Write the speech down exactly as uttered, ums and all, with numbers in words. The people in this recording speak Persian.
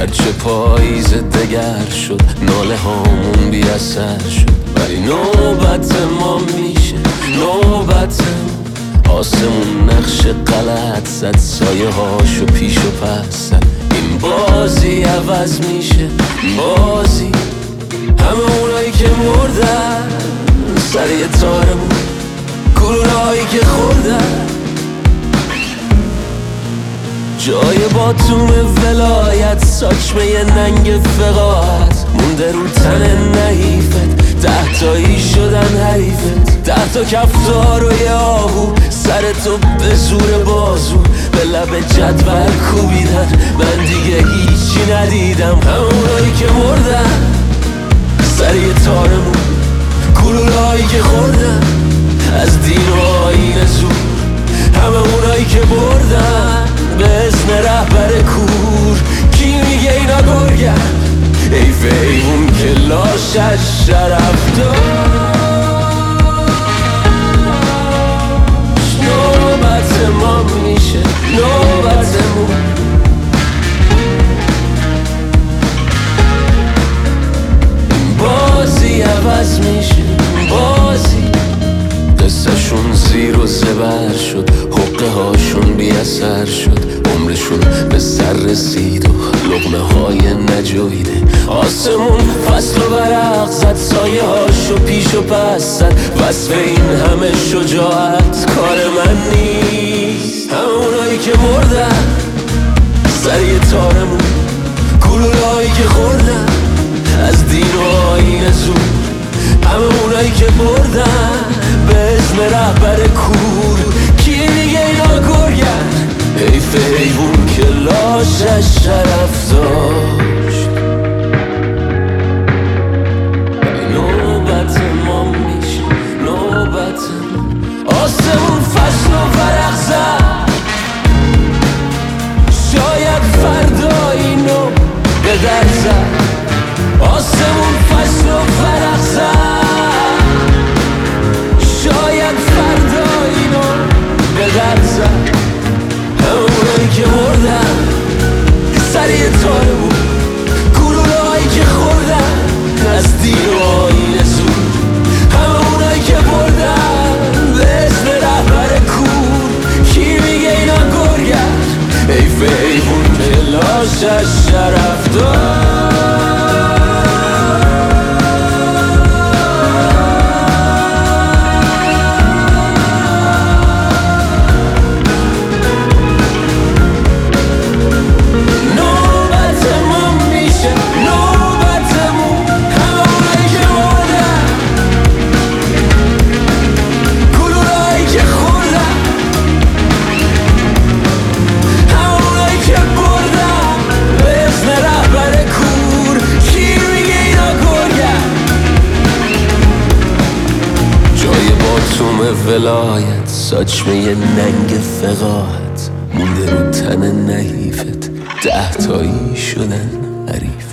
هرچه پاییز دگر شد ناله هامون بی اثر شد، ولی نوبت ما میشه نوبت آسمون نقش غلط زد، سایه هاشو پیش و پس زد. این بازی عوض میشه بازی، همه اونایی که مردن سر یه تارمون، گلوله‌هایی که خوردن جای باتوم ولایت، ساچمه ننگ فقاعت مونده رو تن نحیفت، ده تایی شدن حریفت، ده تا کفتار و یه آهو سر تو به زور بازو به لب جدول کوبیدن. من دیگه هیچی ندیدم، همونایی که مردن سر یه تارمون، گلوله‌هایی که خوردن از دین و آیین زور، همه اونایی که بردن به اسم رهبر کور. کی میگه اینا گرگن؟ حیف ایمون که لاشش شرف داشت. نوبت ما میشه نوبتمون، بازی عوض میشه بازی. قصهشون زیر و زبر شد، حقه هاشون بی اثر شد، عمرشون به سر رسید و لقمه های نجویده. آسمون فصل و برق زد، سایه هاشو پیش و پس زد. وصف این همه شجاعت کار من نیست، همه اونایی که مردن سر یه تارمون، گلوله‌هایی که خوردن از دین و آیین زور، همه اونایی که بردن به اسم رهبر کور. کی میگه اینا گرگن؟ حیف حیوون که لاشش شرف داشت. نوبت ما میشه نوبت، آسمون فصل و ورق زد، شاید فردا اینو به در زد. آسمون فصل و ورق زد، شاید فردا اینو به در زد. همونایی که مردن سر یه تاره بود، گلوله‌هایی که خوردن از دین و آیین زور، همونایی که بردن به اسم رهبر کور. کی میگه اینا گرگن؟ حیف حیوون که لاشش شرف داشت. ولایت ساچمه ننگ فقاعت مونده رو تن نحیفت، ده تایی شدن حریف.